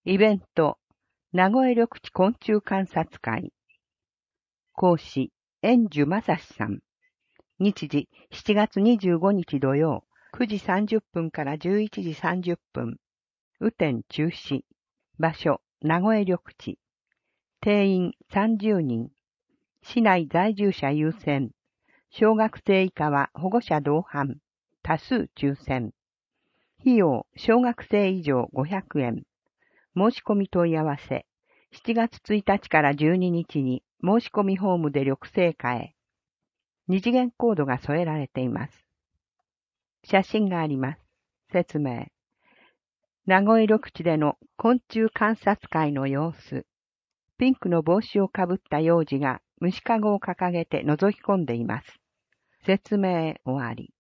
イベント、名古屋緑地昆虫観察会。講師、円寿正史さん。日時、7月25日土曜、9時30分から11時30分。雨天中止。場所、名古屋緑地。定員30人。市内在住者優先。小学生以下は保護者同伴。多数抽選。費用、小学生以上500円。申し込み問い合わせ。7月1日から12日に申し込みフォームで緑生課へ。二次元コードが添えられています。写真があります。説明。名古屋緑地での昆虫観察会の様子。ピンクの帽子をかぶった幼児が虫かごを掲げて覗き込んでいます。説明終わり。